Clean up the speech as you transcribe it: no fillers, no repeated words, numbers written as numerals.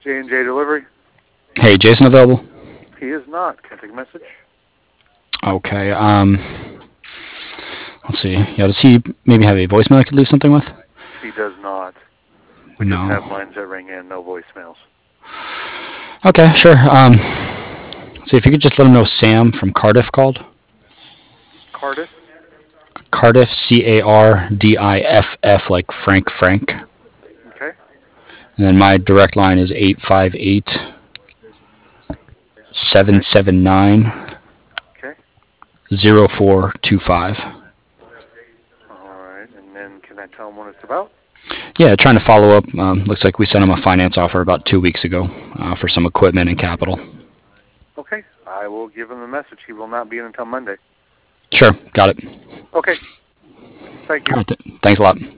J&J Delivery. Hey, Jason available? He is not. Can I take a message? Okay. Let's see. Yeah, does he maybe have a voicemail I could leave something with? He does not. We just No. have lines that ring in, no voicemails. Okay, sure. See if you could just let him know Sam from Cardiff called. Cardiff? Cardiff, Cardiff, like Frank. Okay. And then my direct line is 858 Okay. 779 Okay. 0425. All right. And then can I tell him what it's about? Yeah, trying to follow up. Looks like we sent him a finance offer about 2 weeks ago for some equipment and capital. Okay. I will give him the message. He will not be in until Monday. Sure, got it. Okay. Thank you. Thanks a lot.